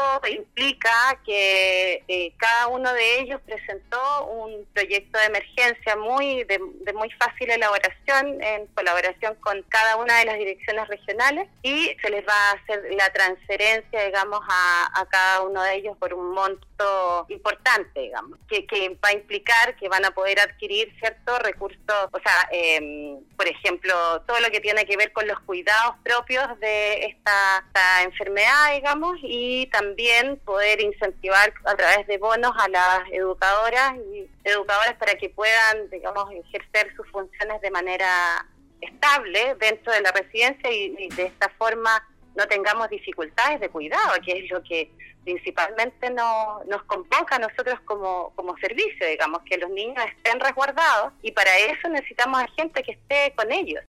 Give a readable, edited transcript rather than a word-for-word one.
implica que cada uno de ellos presentó un proyecto de emergencia de muy fácil elaboración en colaboración con cada una de las direcciones regionales, y se les va a hacer la transferencia, digamos, a cada uno de ellos por un monto importante, digamos, que va a implicar que van a poder adquirir ciertos recursos, o sea, por ejemplo, todo lo que tiene que ver con los cuidados propios de esta enfermedad, digamos, y también poder incentivar a través de bonos a las educadoras para que puedan, digamos, ejercer sus funciones de manera estable dentro de la residencia y de esta forma no tengamos dificultades de cuidado, que es lo que principalmente nos convoca a nosotros como servicio, digamos, que los niños estén resguardados, y para eso necesitamos a gente que esté con ellos.